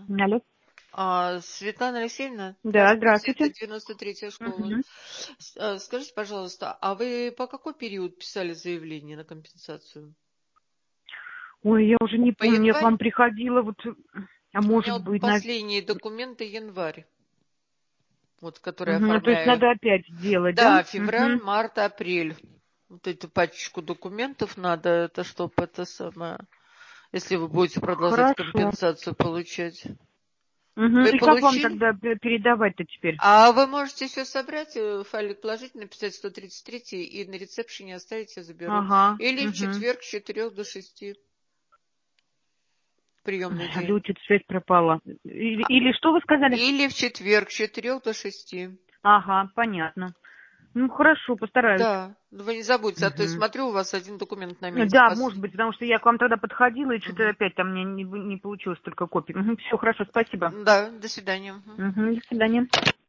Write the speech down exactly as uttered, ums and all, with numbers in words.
Алло. А, Светлана Алексеевна, Да, здравствуйте, это здравствуйте. девяносто третья школа. Мгм. С- а, Скажите, пожалуйста, а вы по какой период писали заявление на компенсацию? Ой, я уже не По помню, я к январь? вам приходила, вот, а У меня может вот быть, на... последние документы январь, вот, которые Мгм, ну, то есть оформляю. надо опять сделать, да? Да, февраль, Мгм. март, апрель. Вот эту пачечку документов надо, это чтобы это самое, если вы будете продолжать Хорошо. компенсацию получать. Мгм. Вы И как вам получили? тогда пе- передавать-то теперь? А вы можете все собрать, э, файлик положить, написать сто тридцать три и на ресепшене оставить, я заберу. Ага. Или в Угу. четверг с четырех до шести, приемный Алло, день. что-то связь пропала. Или, А- или что вы сказали? Или в четверг с четырех до шести. Ага, понятно. Ну, хорошо, постараюсь. Да, ну вы не забудьте, а то я Мгм. смотрю, у вас один документ на месте. Да, может Пос- быть, потому что я к вам тогда подходила, и что-то Мгм. опять там мне не, не получилось только копий. Все, хорошо, спасибо. Да, до свидания. Мгм. Мгм, до свидания.